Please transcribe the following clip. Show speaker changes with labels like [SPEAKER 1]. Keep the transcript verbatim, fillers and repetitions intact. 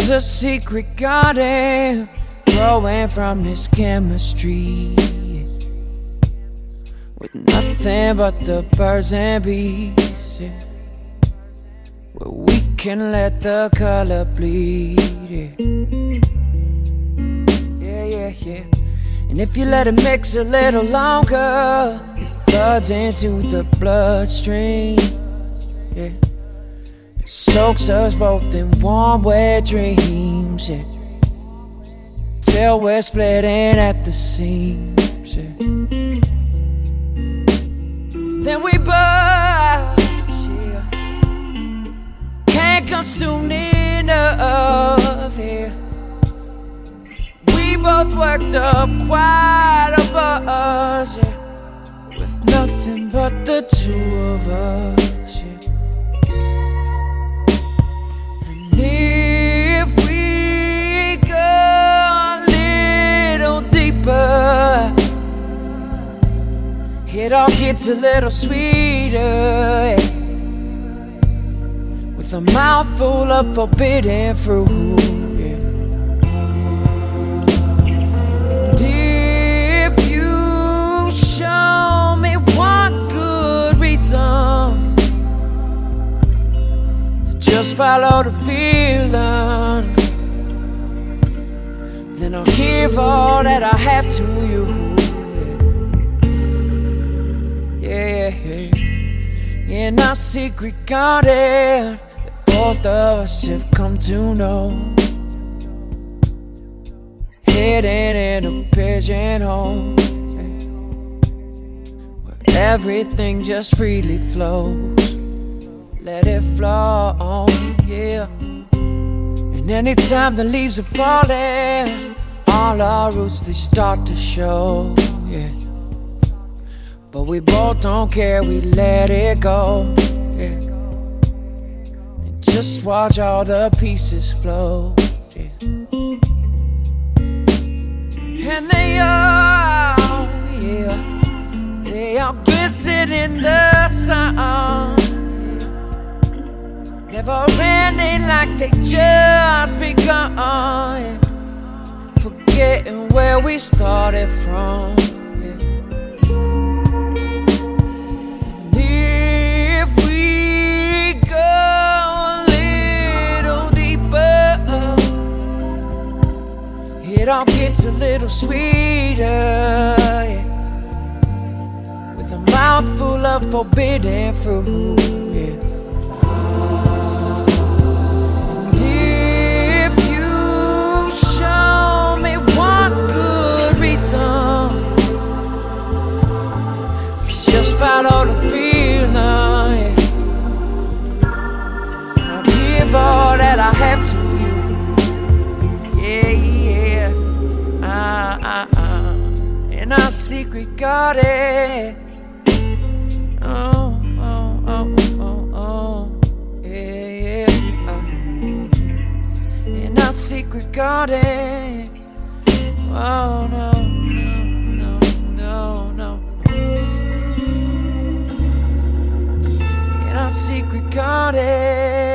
[SPEAKER 1] There's a secret garden growing from this chemistry, with nothing but the birds and bees, yeah. Where we can let the color bleed, yeah. Yeah, yeah, yeah. And if you let it mix a little longer, it floods into the bloodstream, yeah. It soaks us both in warm, wet dreams, yeah. Till we're splitting at the seams, yeah. Then we burst, yeah. Can't come soon enough, yeah. We both worked up quite a buzz, yeah. With nothing but the two of us, yeah. And if we go a little deeper, it all gets a little sweeter, yeah. With a mouthful of forbidden fruit, yeah. And if you show me one good reason to just follow the feeling, then I'll give all that I have to you. Yeah, in our secret garden that both of us have come to know, hidden in a pigeonhole, yeah. Where everything just freely flows. Let it flow on, yeah. And anytime the leaves are falling, all our roots they start to show, yeah. But we both don't care, we let it go, yeah. And just watch all the pieces flow, yeah. And they all, yeah, they all glisten in the sun, yeah. Never ending like they just begun, yeah. Forgetting where we started from, yeah. It all gets a little sweeter, yeah. With a mouthful of forbidden fruit, yeah. And if you show me one good reason, it's just follow the feeling, yeah. And I'll give all that I have to you, yeah, yeah. Uh, uh, uh, in our secret garden, oh, oh, oh, oh, oh, yeah, yeah, uh, in our secret garden, oh, no, no, no, no, no, in our secret garden.